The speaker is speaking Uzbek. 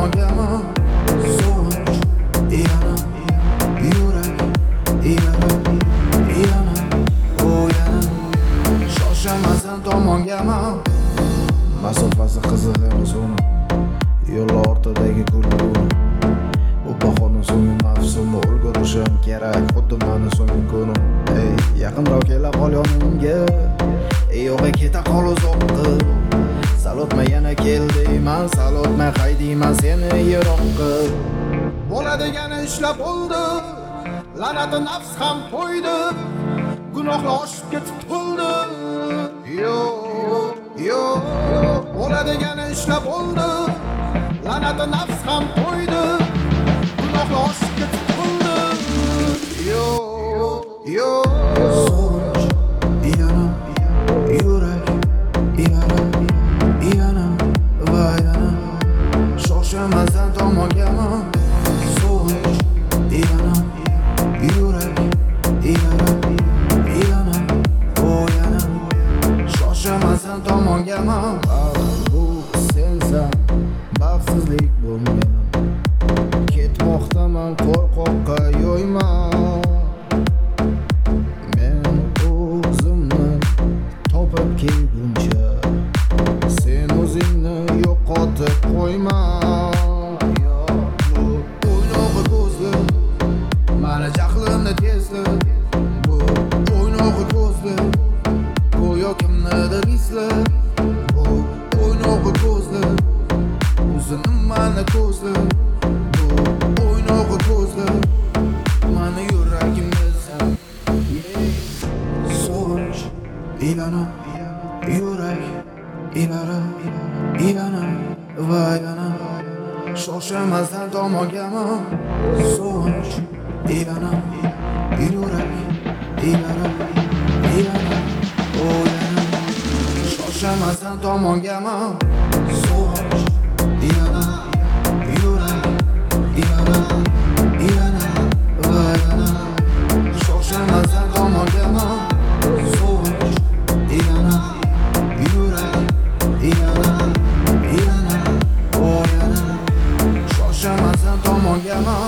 tomongami so'ch yana yurak yana yana shoshamasan tomongami masofasi qiziq emas uni yo'l ortidagi kulguni u bahorning so'nggi mavsumi ulgurishim kerak xuddi mani so'nggi kunim yaqinroq kela qol yonimga yo'g'a keta qol uzoqqa sal o'tmay yana kel deyman sal o'tmay haydayman seni yiroqqa bo'ladigani ishlab bo'ldi la'nati nafs ham qo'ydi gunohlar oshib ketib to'ldi yo'q bo'ladigani ishlab bo'ldi la'nati nafs ham qo'ydi gunohlar oshib ketib to'ldi yo'q so'ch yana yurak yana va yana shoshamasan tomongami so'ch yana yurak yana yana shoshamasan tomongami bu sensan baxtsizlik bo'lmagan ketmoqdaman qo'rqoqqa yo'yman men o'zimni topib kelguncha sen o'zingni yo'qotib qo'yma bu o'ynoqi ko'zli mani jahlimni tezdi bu o'ynoqi ko'zli go'yo kimnidir isli bu o'ynoqi ko'zli o'zini mani ko'zli bu o'ynoqi ko'zli mani yuragimizda so'ch yana yurak yana va yana shoshamasan tomongami so'ch yana yurak yana shoshamasan tomongami so'ch yana yurak yana va yana shoshamasan tomongami so'ch yana yurak yana shoshamasan tomongami